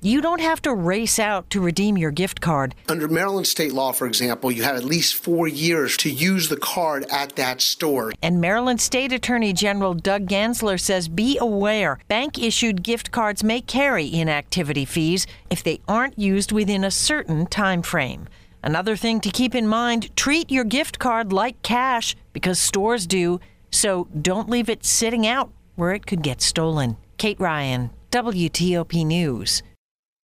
you don't have to race out to redeem your gift card. Under Maryland state law, for example, you have at least 4 years to use the card at that store. And Maryland State Attorney General Doug Gansler says be aware, bank-issued gift cards may carry inactivity fees if they aren't used within a certain time frame. Another thing to keep in mind, treat your gift card like cash because stores do, so don't leave it sitting out where it could get stolen. Kate Ryan, WTOP News.